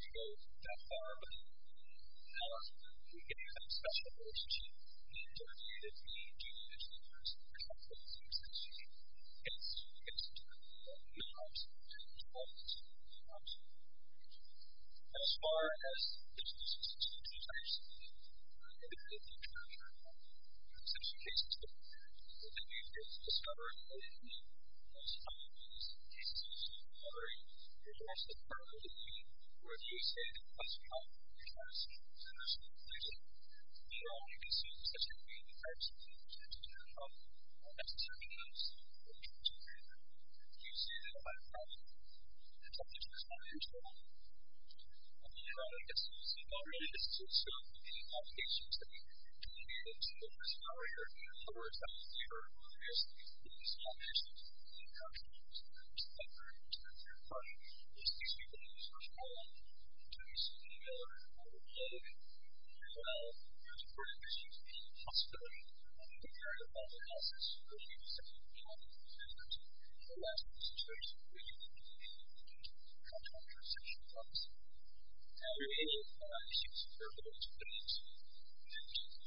go that far, but now we can have a special relationship. And Dorothy that we do the tours, the couple of things that she gets to knowledge and all these knowledge. As far as business types, the such cases that we discover most times cases of there's also part of the where you say the classified because there's all you can see such a big types of things that that's something else you say that about problem it's a business financial I guess already this is some of the applications that we created to this area in other words that your is these mentioned in companies that are third party these people use for all to email or blog as well as for the possibility of the area of all the houses where you say the last situation where you can contact your section clubs remaining issues for those things and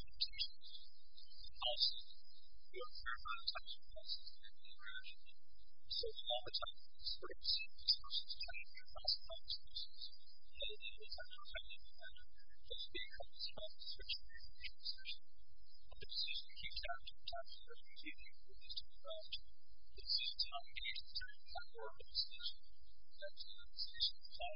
also we are very much touched on this so all the time it's very these persons trying to classify these persons and they will have no time just because of the switch session this is a huge time for receiving this this is time engagement time for this that's the station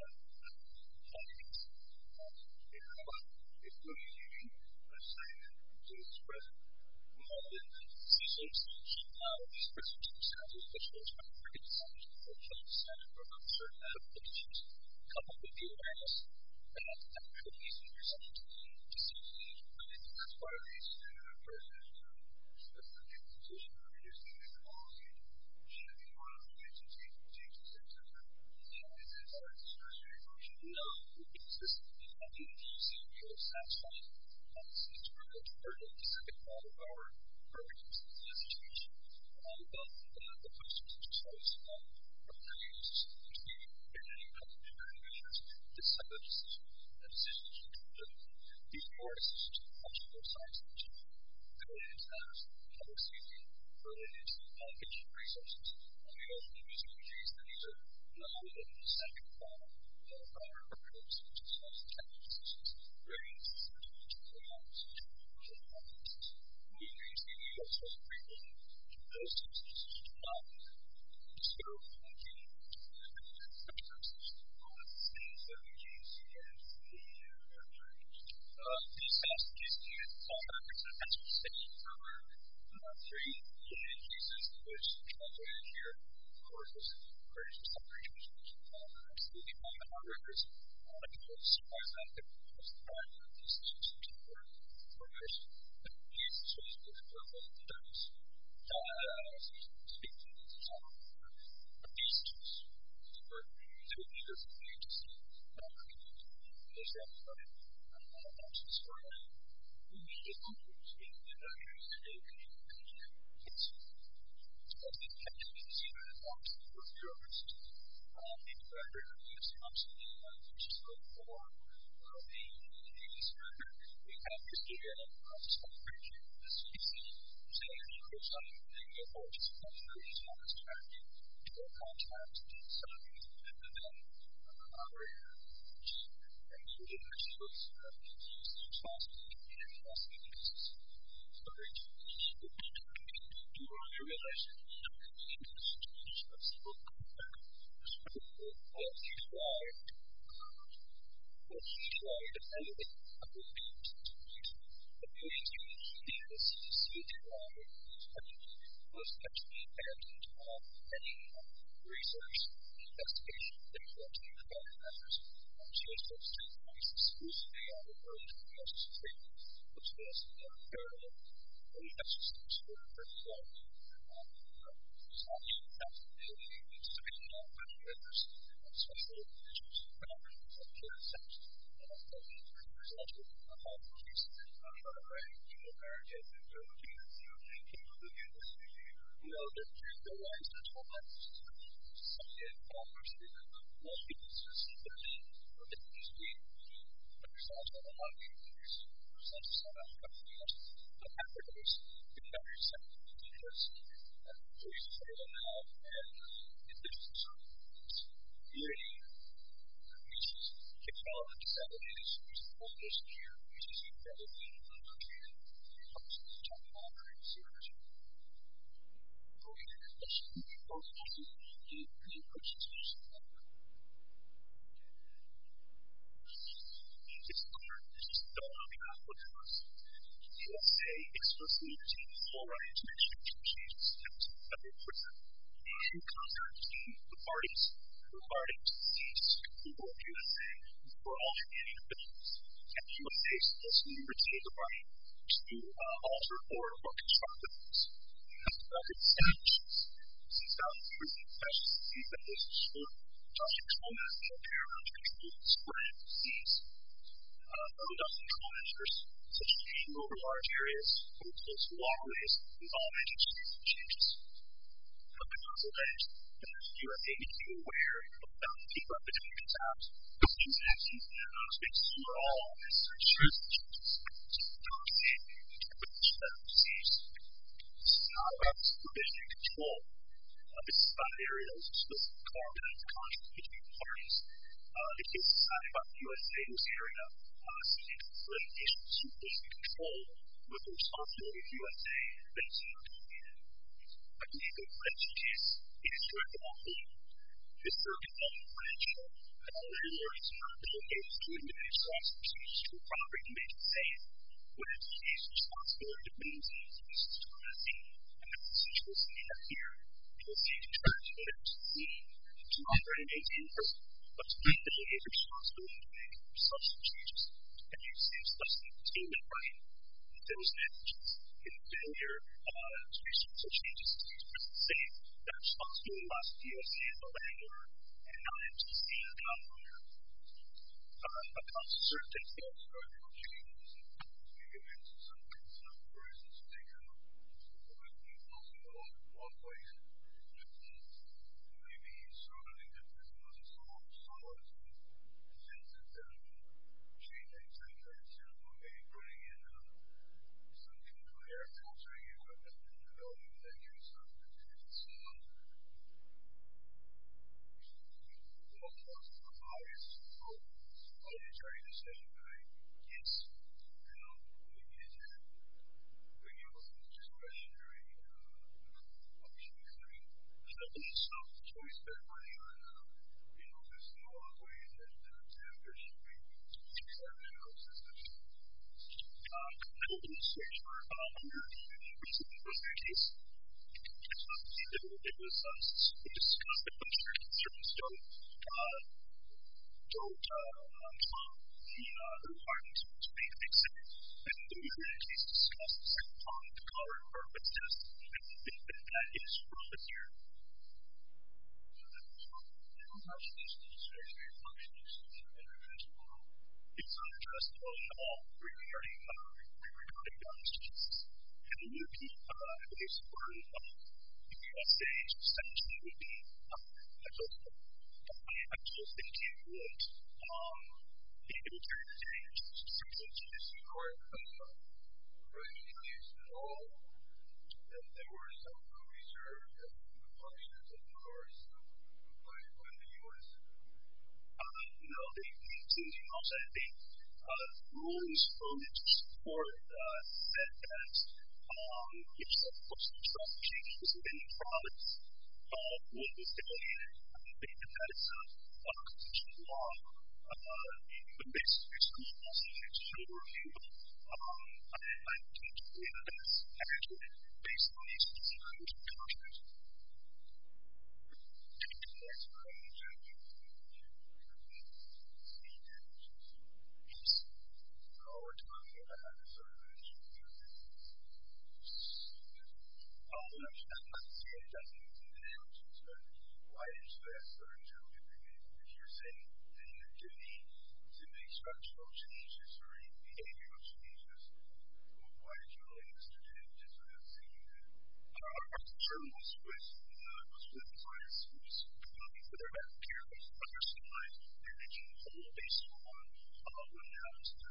including using let's say to express more than the decisions these presentations have which was from the decisions for the or not certain applications coupled with the awareness that really is interesting to see that's why these specific institutions are using this policy should be one of the agencies no, because this is nothing that you see real satisfying. It's really the second part of our program situation. Both the questions and results from the users to be any measures this type of decisions these more decisions on both sides of the issue related to that public safety, related to allocation of resources. And we also use case that these are not only the second part of our programs, which is also technical decisions, ratings, we use the also frequently those types of decisions not scope and gain things that we use in the SAS case as we say for our three unique cases which translated here of course was very separation excluding on records I was surprised that it was the fact that these decisions were formation but the cases was with those speaking to the top of these tools were two leaders of the agency those are the options for it. We need to speak to the doctors today it's see that it's options for bureaus the record is absolutely just for the agency record we have this year just like this easy saying that you could sign and go forward just because there is not a strategy to contact somebody and then operator and so it actually was responsibility and investing in this storage you realize why defending the buildings you need to see was actually abandoned any research investigation things that you regard as just those two points exclusively on the early justice statement which was very infectious for very long specifically on others especially issues of boundaries of care sex and resulted in a whole case American no, the lines are told that most people just see that they thought that a lot of people present to South Africa but after those barriers have because police are there now and indigenous community issues can develop disabilities which is almost here, which is incredibly untreated. It comes to the top of all our research. Okay, especially those issues in education. It's clear, it's just don't know enough what it was. USA explicitly retains the full right to make structural changes to federal prison. In concert between the parties regarding to cease approval of USA for all Canadian officials, and the USA explicitly retains the right to alter or construct things. Record establishes since thousands of years in infectious disease that is true, Dr. Coleman has no paramount control of the spread of disease. Dr. Coleman such as feeding over large areas, hotels, walkways, involve education changes. Because alleged that the USA became aware of the fever epidemic attacks, these actions in their own spaces were all necessary changes to compensate for the spread of disease. This is not about supervision and control. This is about an area that was explicitly carved out of the contract between the parties. The case decided by the USA was the area seeking litigation of supervision and control with the responsibility of USA based on the community. I believe the French case is directly on hold. This circuit element French has already learned some rehabilitative to administer procedures to a property to make it safe when it's the case responsibility to maintain species to privacy, and that's the situation we have here. USA contracted with FTC to operate and maintain prison, but to make delegated responsibility to make substantive changes, and the USA's lesson contained that right. If there was negligence in failure to make such changes to keep prison safe, that responsibility lies with the USA as the landlord, and not FTC as the operator. A concert that fails to guard the changes, maybe mention some operations to take out, but also the walkways, maybe surrounding the prison was a solid sense of changing standards, maybe putting in some kind of air filtering equipment in the building that can stop the sound. Most of us are obvious auditory decision, right? Yes. Maybe it's bring up some discretionary options. I believe so. It's always been running on this walkways and tempers should be systems. I don't believe switch for under the recently presented case. It was discussed that when certain concerns don't trump the requirements to make things safe. And the presented case discussed the second part of the color and purpose test, and I think that is relevant here. It's unaddressable at all regarding guns cases. And it would be, I believe, supported by the USA to essentially would be applicable. I just think it would be able to carry the day in terms of something to this court regulations at all. That there were some reserved functions of course by the U.S. No, they including also the rules voted to support said that if some force of trust changes within the province what was delegated, they think that is a constitutional law. But basically it's also subject to federal review. I can't believe that that's accurate based on the explicit language of the contract. We're talking about sort of it doesn't why did you ask for if you're saying that you do need to make structural changes or behavioral changes, why did you only Mr. Jim just without saying that? Our concern was with clients who was looking for their medical care, but understood life and making a whole based on when that was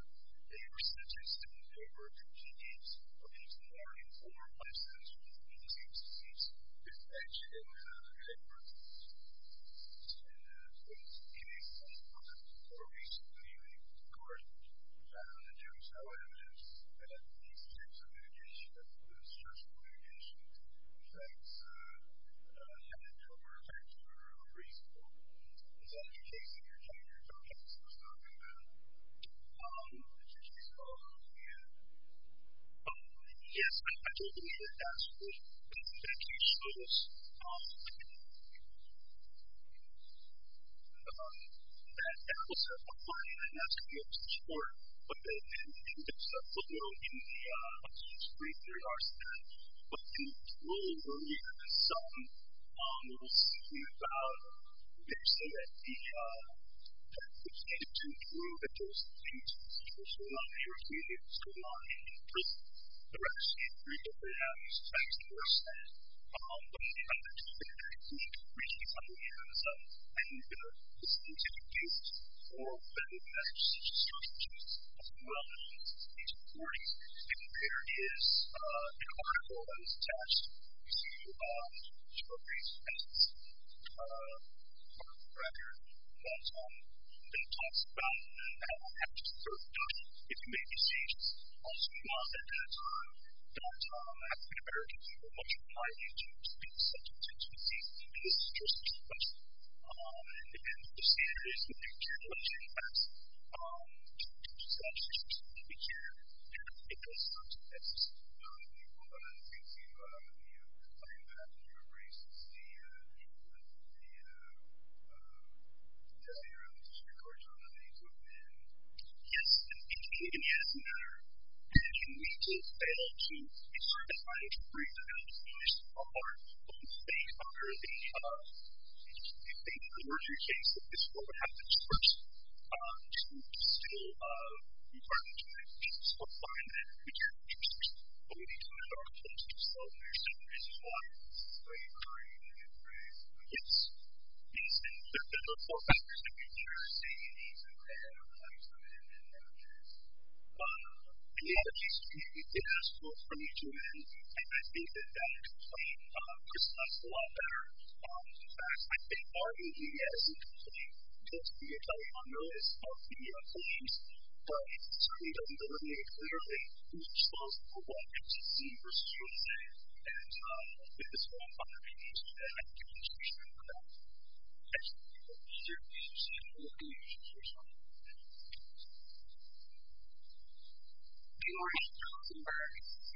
they were sentenced and they were decades looking to more informed life sentence with disease. It's actually in Edwards and those cases more recently the court found that there was no evidence that these types of mitigation, the stressful mitigation effects had no effect or were reasonable. Is that the case in your case was talking about? Yes, I do believe that that's what that case shows. That was a finding and that's going to be able to support, but there's a footnote in the brief in regards to that. But in the rule earlier this summer, it was speaking about, they were saying that the needed to prove that there was things going on in your community, what's going on in prison. The rest of the three different avenues of facts that were said, but they had to do that reaching some of the ends and the scientific basis for federal measures such as structures as well as these authorities. And there is an article that is attached to Shortgrave's defense record that talks about after the first document, if you make these changes. Also, we lost at that time that African Americans were much more likely to be subject to disease. And this is just a question. And the standard is that you can't let your facts just that we can. And it goes on to this. One of the things you claim that in your briefs is the failure of the district court to eliminate to amend. Yes, and it is a matter. And we did fail to insert that financial brief that has the initial part of the state under the merger case that this court would have to express to still require them to make this court find that we can't interest it. But we need to amend our claims to so there's certain reasons why. This is the way you're arguing in your brief. Yes. Yes, and there are four factors that we consider as saying you need to amend or claim to amend in that case. In the other case, we did ask for you to amend, and I think that complaint crystallized a lot better. In fact, I think arguably as a complaint puts the attorney on notice of the claims, but it certainly doesn't delineate clearly who's responsible for what MTC versus USA. And with this one, I'm going to be used to that. I think it's usually for that. Thank you. Sure. Good morning, Rosenberg.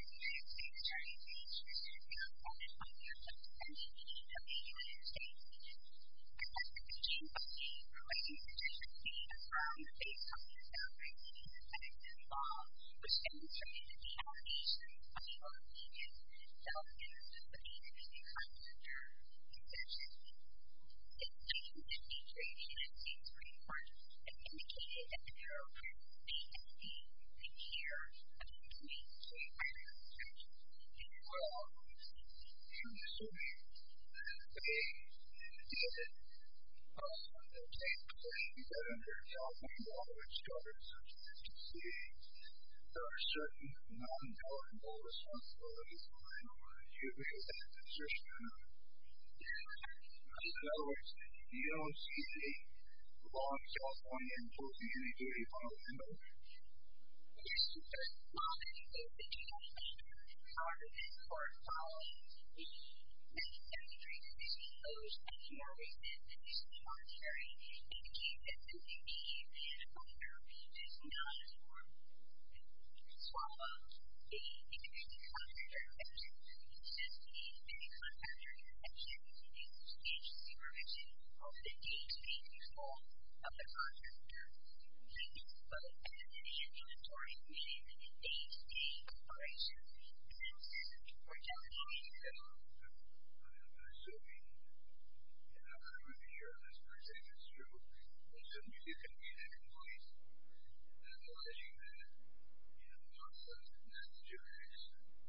There are certain non-governable responsibilities lying over the UBA that assertion or not. In other words, you don't see any law in California imposing any duty upon a landowner. Yes, there's not anything that you don't see. However, this court following the 1973 decision imposed and the more recent decision monetary indicates that simply being an owner is not as important. Swallow the independent contractor exception. It's just the independent contractor exception is substantial supervision over the day-to-day control of the contractor. Both as an ambulatory unit and day-to-day operations. We're delegating to I'm assuming, and I'm not really sure if this per se is true, assuming you can read a complaint that's alleging that process that the jurisdiction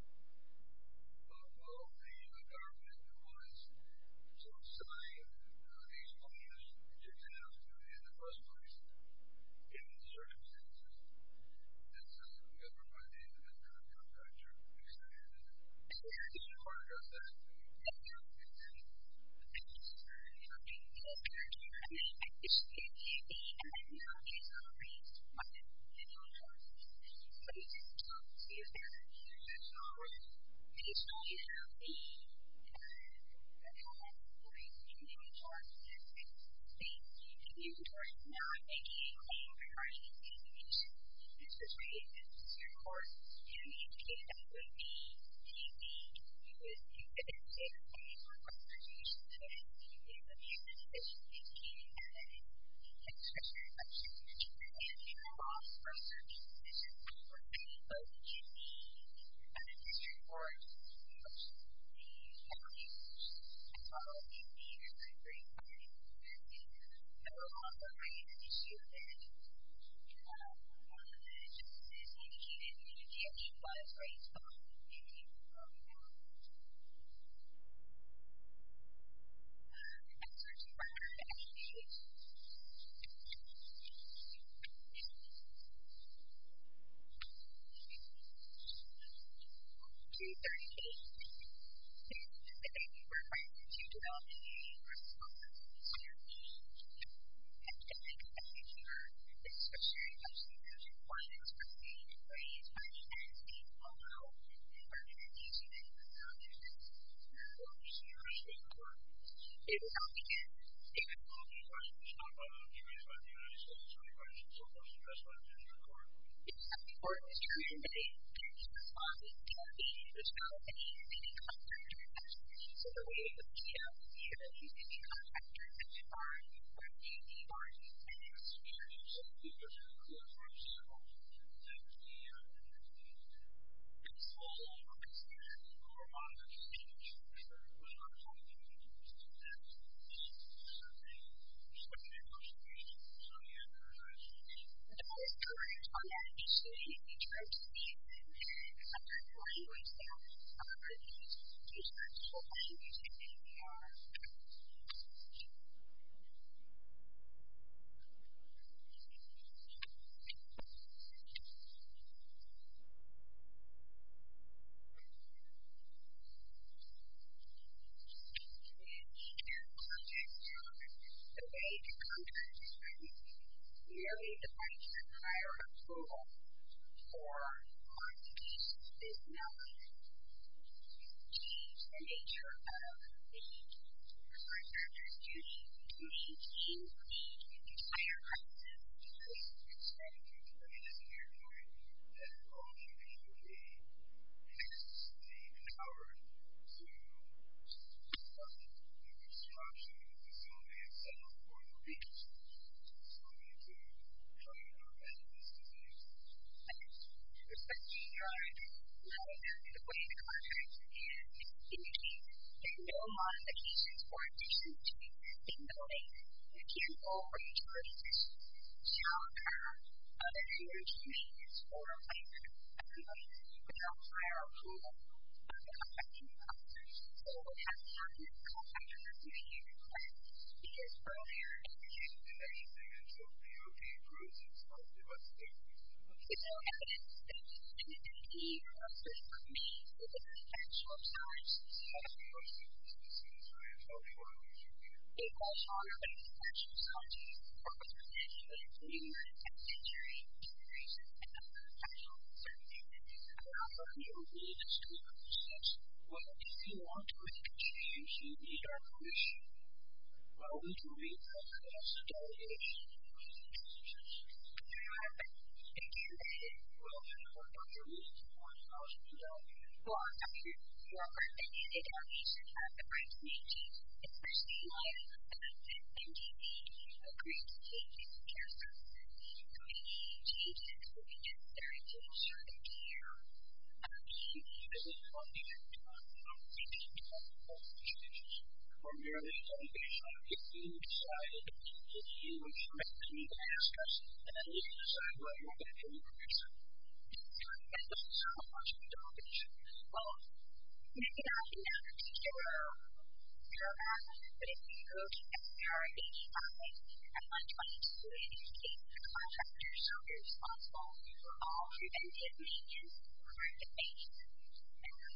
of the government was to assign these owners to have in the first place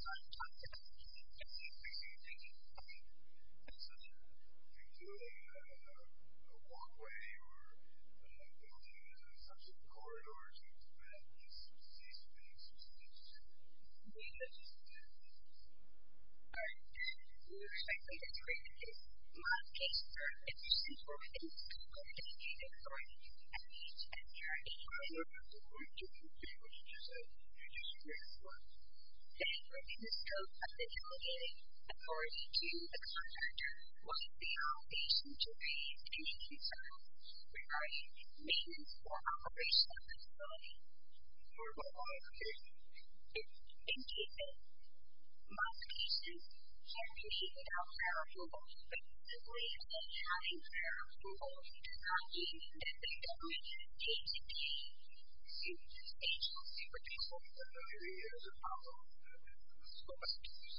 time talked about thinking, and so including a walkway or building some sort of corridor to prevent this disease from being substantial. Alright, with respect to this agreement, modifications are efficient or within the scope of the delegated authority at each SDR 80. What you just said, you just agreed with what? That within the scope of the delegated authority to the contractor was the obligation to raise any concerns regarding maintenance or operation of the facility. Or what modifications? In cases, modifications can be made without prior approval, but simply having prior approval does not mean that the government agency supervision. Maybe there's a problem. Let's go back to this.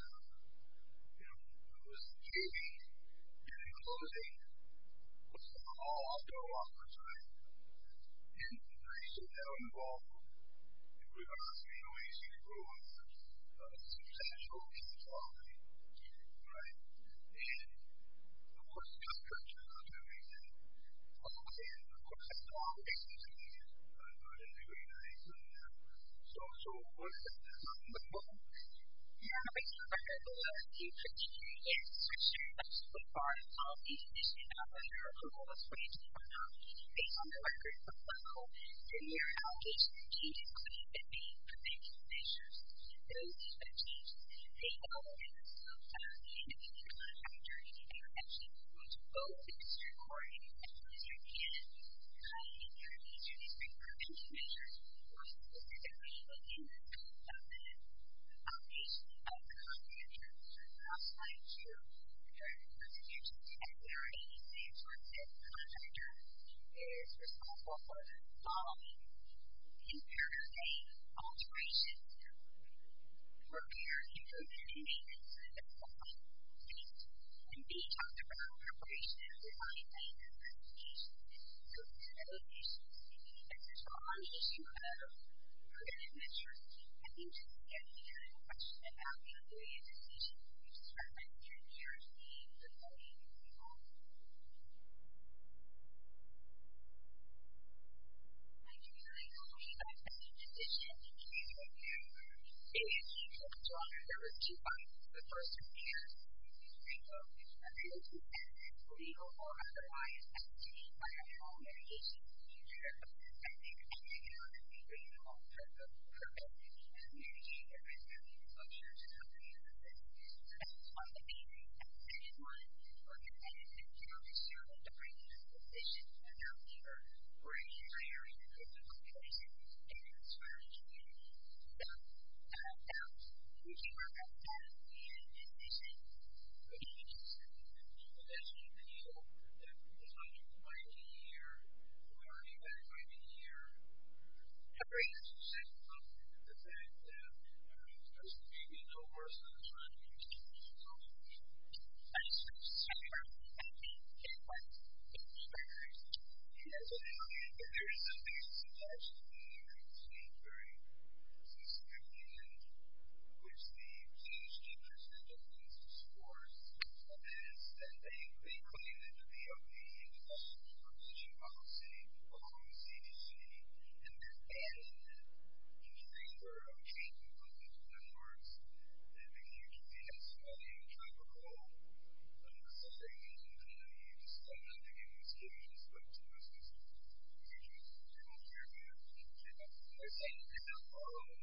It was paving and enclosing was all outdoor walkways, right? And the reason that would involve, regardless of any way you see the rule, substantial inequality, right? And of course, the contractor is not doing anything. And of course, that's no obligation to me. I didn't agree to anything. So what is that? There's nothing but both. Yeah, based on the record, the criteria, yes, for sure, that's what part of policy decision about whether approval was granted or not. Based on the record below, the mere allegation of changes could have been made preventive measures. Those changes, they go within the scope of the independent contractor exception, which both the district court and the district can introduce these preventive measures or specifically within the scope of the obligation of the contractor. I'd like to direct the attention to SDR 86, where it says the contractor is responsible for the following. In paragraph A, alterations, repairs, improvement, and maintenance of the facility. And B talks about preparation of design plans and specifications. So those issues, as well on the issue of preventive measures, I think just getting a question about the ability of decision, which is referenced in the RC facility involved. I do really believe that the decision is stronger. There were two points. The first is ability and legal or otherwise to environmental mitigation future effective and economically reasonable purpose and mitigate the risk of exposure to company business. So that's one of the main things. And the second one, or competitive to show that the previous decision about labor or any hiring of the population and its surrounding community. So we can work out that decision. Potentially feel that the hundred might be here, or any that might be here. Agree. The fact that there's maybe no worse than the surrounding community. I just remember I think it was records. And that's what there is a big suggestion very specifically in which the PhD presented things to support is that they claim that the DOD invested in prevention policy along with CDC and then abandoned it in favor of treatment plans and networks that became advanced studying tropical settings and you just don't have to give these students but to us as teachers and healthcare managers. They're saying that alone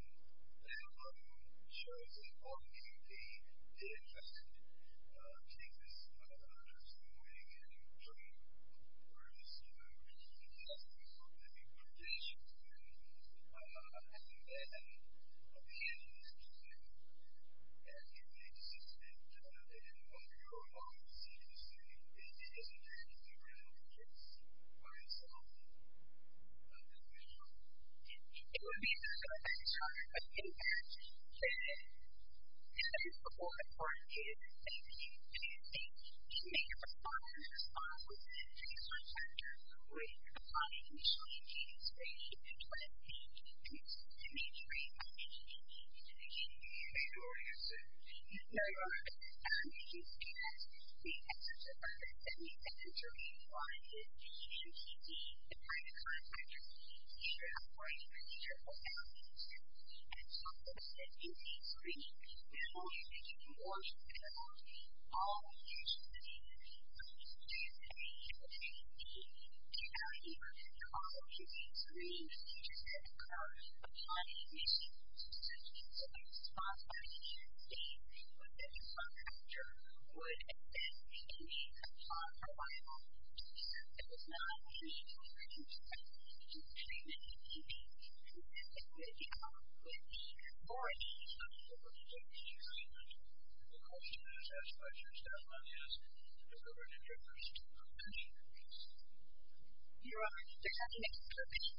shows that all the DOD did in fact take this under some weighing and train or just test the predictions and then abandon it and if they decided they didn't want to go along with CDC, it isn't anything around the case by itself. It would be a stronger impact that is before the court is making to make a response with the contractor with applying initially case rating and let the to make sure you have any indication. The authority has said No, Your Honor. If you see that the excerpt of record 77 through 81 is the MTD, the private contractor's standard operating procedure for LC2. And it talks about this intake screening. Not only is it giving warnings about all the issues that they're also intake screening procedures that occur upon admission to the system. So by response by the United States, the contractor would assess the inmates upon arrival. There was not any screening in the treatment of inmates consistent with the authority of the religion. The question is, as much as that one is, the government differs to prevention. Your Honor, there's nothing that can prevent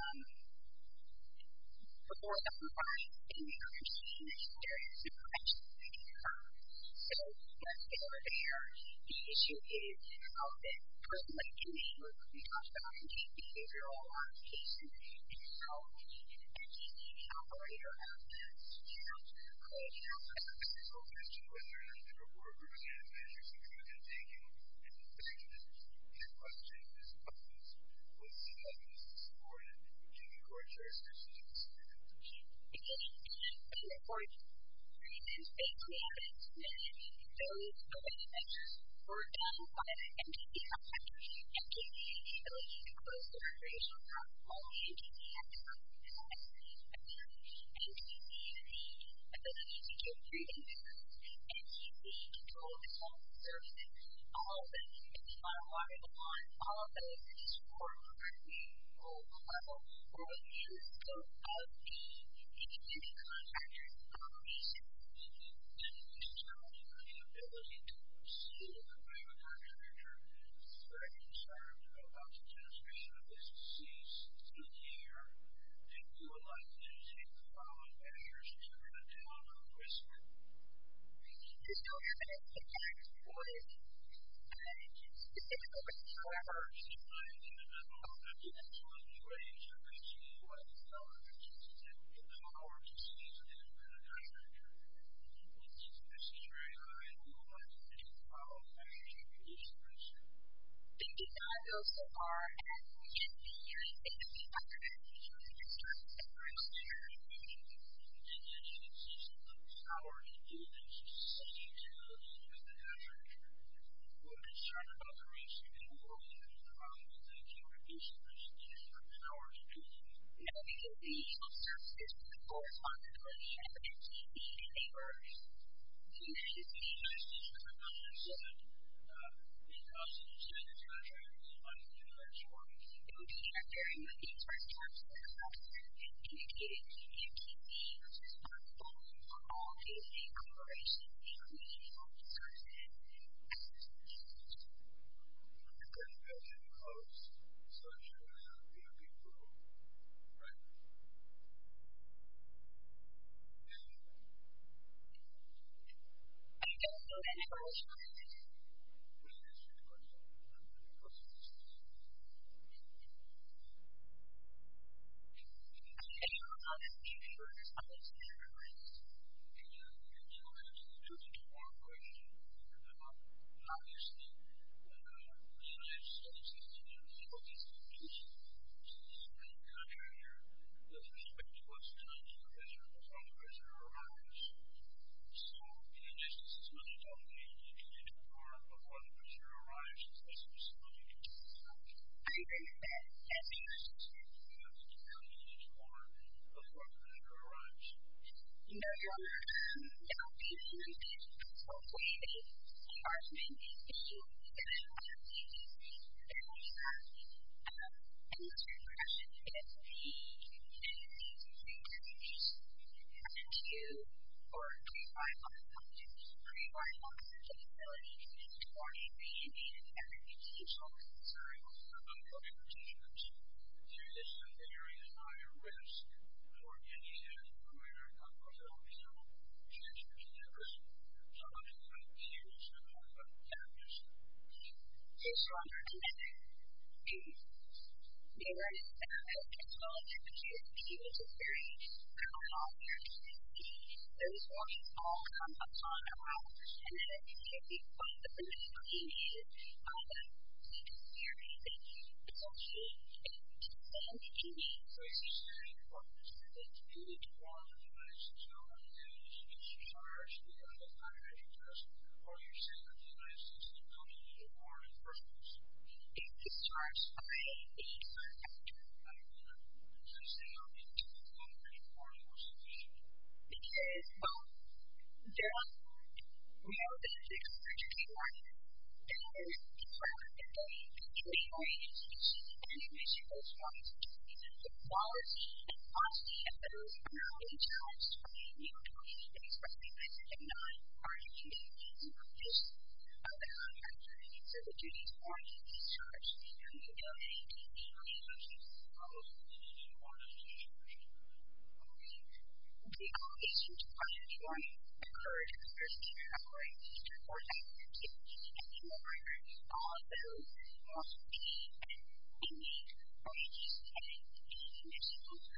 before the compliance in the understanding that there is no prevention that can occur. So once they are there, the issue is how the person like inmate we talked about intake behavioral modification and how the operator of the account could help them. So as to whether or not there were workers and measures that could have been taken in the fact that the question is was the evidence to support it in the court jurisdiction of the Supreme Court? In the court reasons based on the evidence submitted, those preventive measures were done by the MTC contractor and gave the ability to close the recreational park. Only MTC had the ability to give breathing visits. MTC controlled the health services, all of them, if they want to water the lawn, all of those in this court level were within the scope of the independent contractor's operation. In terms of the ability to sue the private contractor, is there any concern about the transmission of this disease through the air? And you would like to take the following measures to cut down on the risk? There's no evidence that that would specifically risk, however, they did not go so far as in the United States of America to describe separation of activity. And yet you insist on the power to do this to say to the contractor who are concerned about the risk and who are willing to probably think you reduce the risk to use your power to do that. No, because the health services were the full responsibility of MTC and they were the United States. Because you said the contractor was money to do that work. It would be interfering with the express terms of the contract and indicated MTC was responsible for all day-to-day operations, including health services. The current building closed, so it should not be a big problem, right? I don't know that never was proven. Let me ask you a question. What's the disease? I don't know how this may be responsible to that request. And you do the one question. Obviously, the United States is in the legal institution to the contractor with respect to what's done to the prisoner before the prisoner arrives. So, in essence, it's money to obtain you to depart before the prisoner arrives. It's basically money to depart. I agree with that. That's the instance. You have to depart before the prisoner arrives. No, Your Honor, that would be the reason. Hopefully, the argument is being given by the plaintiff that we have a military profession if the United States Supreme Designation has a due or pre-arrival capability to warn a re-inmate of every potential concern. Every participant, there is a very high risk for any career unprofessional transfer to that person. Somebody who might be serious about that risk. Yes, Your Honor, and then the awareness that as well as the community, which is very common how you're going to see those warnings all come upon arrival. And then if you what the limited claim is, the theory that it's okay to send inmates. So is this very important? That you need to warn the United States government that it is charged with a contract test, or you're saying that the United States government need to warn in the first place? It's charged by the contractor. So you say you need to warn was sufficient? Because, well, they're not, we know that the contractor can warn them. Then there's the fact that they inmate orientation and admission those warnings. The quality and quantity of those are not being challenged by the United States government. They're not arguing that it's insufficient of the contractor. So the duty to warn is discharged. And we know that APC claims the obligation to file the warning occurred in the first year of orientation in 2002. And in the record, all of those must be inmate orientation and admission.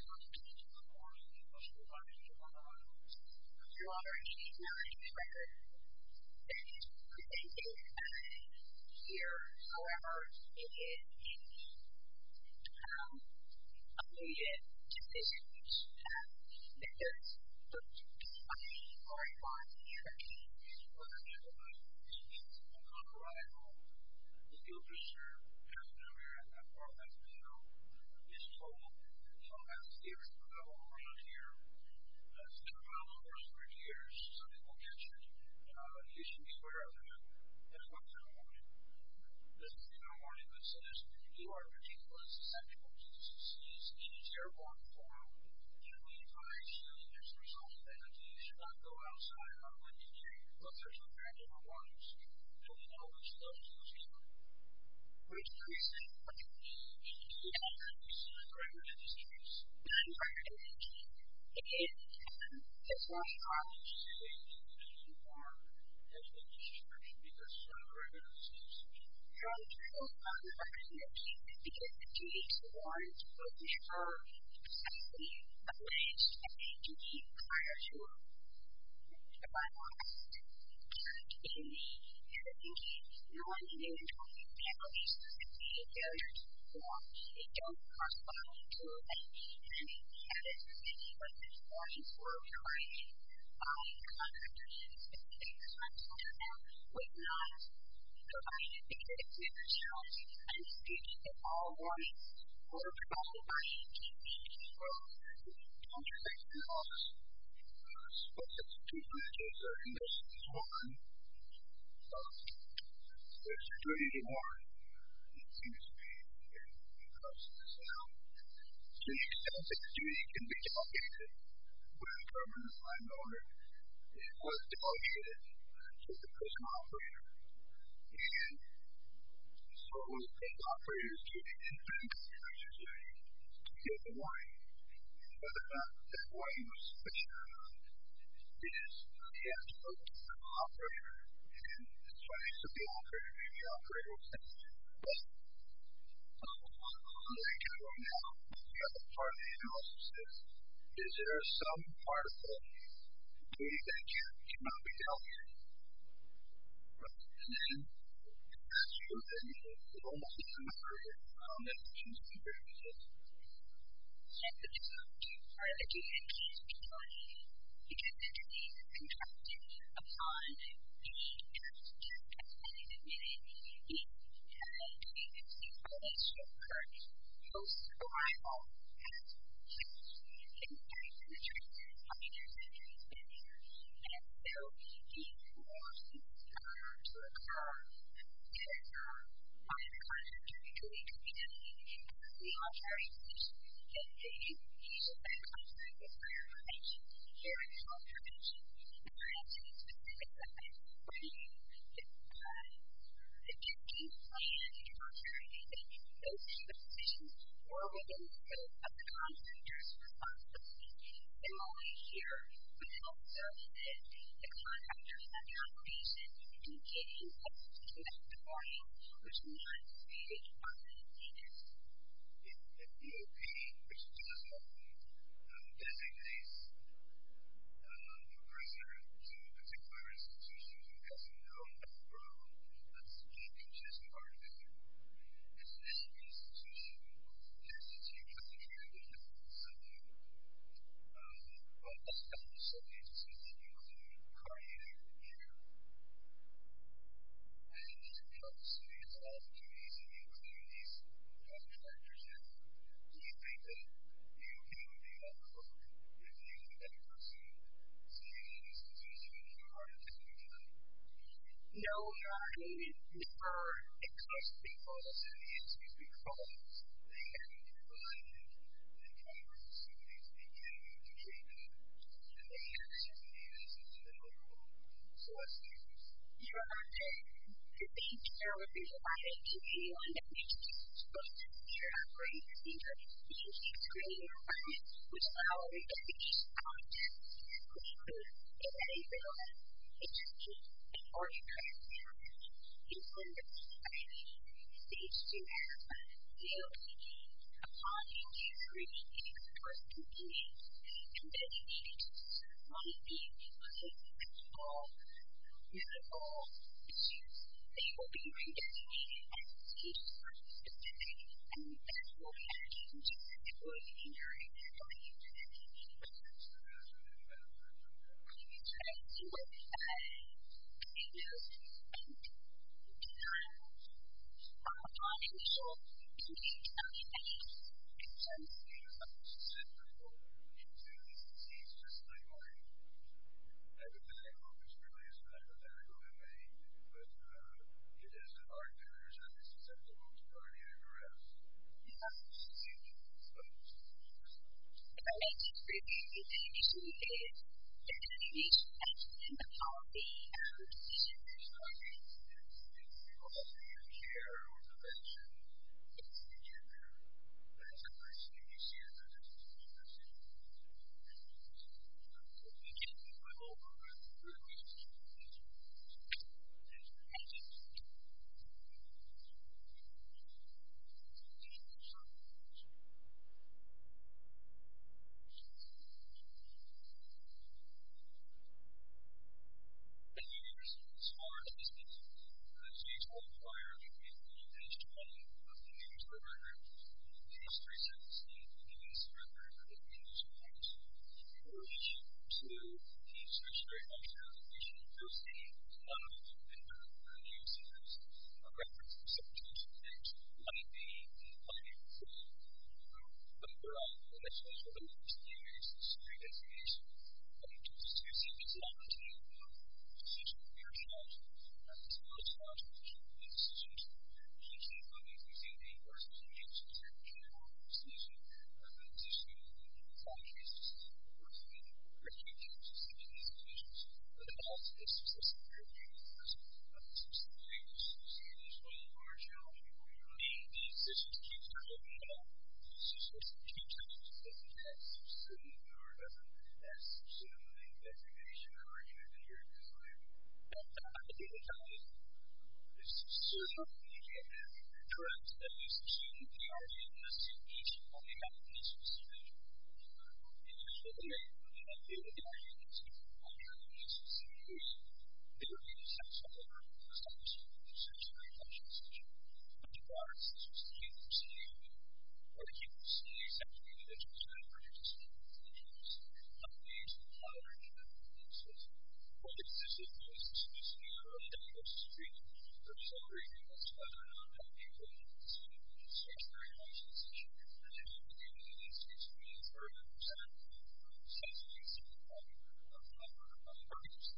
Your Honor, it is not in the record that is presented here. However, it is in the alluded decision which that there's the finding or a bond in the other case. Well, there's no way to use the Colorado. The field prisoner has been aware of that part of that video. It's told, you know, as the years go around here, it's been around for a number of years. Some people mentioned you should be aware of that. That's what's in the warning. This is in our warning that says you are particularly susceptible to this disease. It is airborne form. And we advise you as a result of that you should not go outside on Wednesday day. Look, there's no granular warnings. And we know which of those those are. Which reason? You see the record in this case. Not in the record in this case. It is this warning problem. You say that you warn has been discharged because it's not in the record in this case. Your Honor, it's not in the record in this case because the duty to warn was never precisely alleged as a duty prior to a bylaw act. And in the existing case, no one knew until the examination was completed failure to warn. They don't correspond to an and the evidence presented was that the warnings were provided by the contractor in a specific time. And that was not provided because it was never challenged and disputed that all warnings were provided by APC. Well, on your second analysis, what's the two branches are in this one? There's a duty to warn. It seems to be because of this now. To the extent that the duty can be delegated when a permanent landowner was delegated to the prison operator. And so it was the operator's duty, independent contractor's duty, to give the warning. Whether or not that warning was sufficient or not is the absolute operator. And it's funny, so the operator, maybe the operator was sensitive. But on that kind of now, the other part of the analysis is there some part of the duty that cannot be delegated? Right. And then that's true, then it almost doesn't matter how many things you can resist. Yes, but there's no part of the duty that can't be delegated because the disease is contracted upon the just as admitted the duty that seems to occur post-arrival as in the treatment of years and years been here. And so these warnings are to occur and occur by the contractor because they could be delegated. The contrary position that they use that contract with fire prevention, here in health prevention, and perhaps in a specific way where you the duty plan and contrary that those two positions were within the scope of the contractor's responsibility. Similarly here, with health services, the contractor has the obligation in getting the warning, which is not disputed by the defendant. If DOP, which does designates facilities essentially include cardiac care. And these facilities have a lot of duties, and including these directors have. Do you think that you would be that clerk if you had that person sitting in this position and you heart attack tonight? No, I mean, never Because and the answer is because they haven't provided the proper facilities beginning to treatment, and they have activities as individual. So that's the difference. you're not the thing care would be provided to anyone that makes supposed to consider operating procedure. The intake screening requirement, which allow a investigation content to include if that is real, it just needs an ordinary therapist. Insulin deficiency, stage 2 asthma, COPD, upon intake screening, if the person continues and designated to one of these all medical issues, they will be redesignated as stages for specific, and that will be acting just as it would in your example that you presented. So with diagnosis and design, upon initial intake of any concerns, hypothetical, which really isn't hypothetical in me, but it is an argument that is susceptible to cardiac arrest. If I may just briefly, the issue is the designation in the policy decision. It's care or prevention. It's to get there. That's a nice thing you see as a decision. I hope I'm going to do this. Thank you. As far as this stage 1 fire, page 20 of the news record, page 317 of the news record, the news reports, in relation to the discretionary function application of first aid, and the uses of reference to substitution things might be finding food. But there are initials for the misdemeanors and street investigation. Just to see if it's not to decision of your child, as well as contribution to the decisions, including using the person's use of their general decision of the decision of all cases, working in recognition of such decisions, but it also is specific to the specific decisions when you are challenging the decision to keep their open up. Decisions to keep their open up as student or as student investigation or argument that you're designing. I think the time is certain you can't have correct that you student the argument unless you each only have this specific. If you look at it, I feel that the argument is on your own specific. They would be the same sort of establishment of the discretionary function decision. But the broader decision is to keep them safe, or to keep them safe after the individual's been purchased and introduced on the age of the father and the decision. Or the decision is exclusively on early diagnosis treatment, or just agreeing as to whether or not that people in the decision of the discretionary function decision are to do with the United States means or represent subsidies of arguments.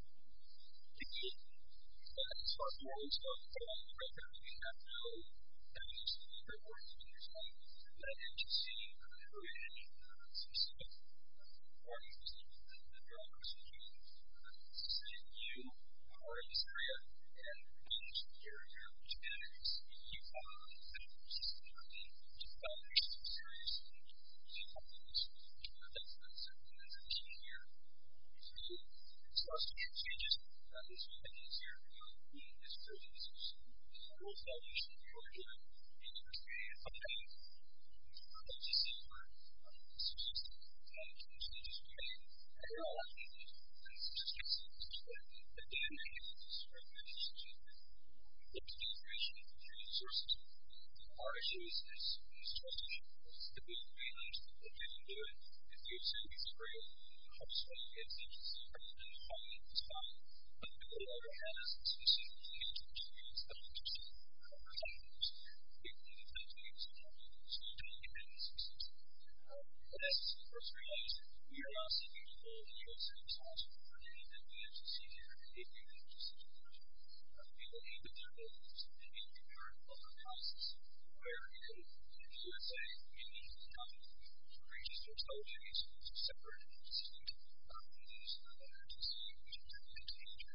As far as the world is going, the record we have no evidence of the report of the design that agency or any specific arguments that you're on prosecuting. To say you are in this area and you're genetics, you follow that specifically to foundation of serious problems. That's an issue here. So, as far as the changes, this has been easier. This is rules foundation of Georgia in the creative funding. Let's just say for suggesting changes we made. And we're all asking these suggestions that they make this recommendation to look at the information through the sources. Our issue is transition. It's the big range that you can do it. If you say it's real, helps when you get agency and fighting is fine. But the other hand is specifically experience that interesting factors. People in the countries so you don't get any success. And that's the first realize we are not seeking to hold the U.S. responsible for any that the FCC or any of the agencies we believe that there is a need for our public process where in the USA we need to come to register intelligence separate and distinct news and agency which is contained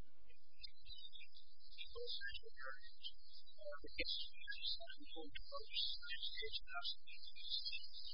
people's national heritage. The history is unknown to most United States absolutely exists.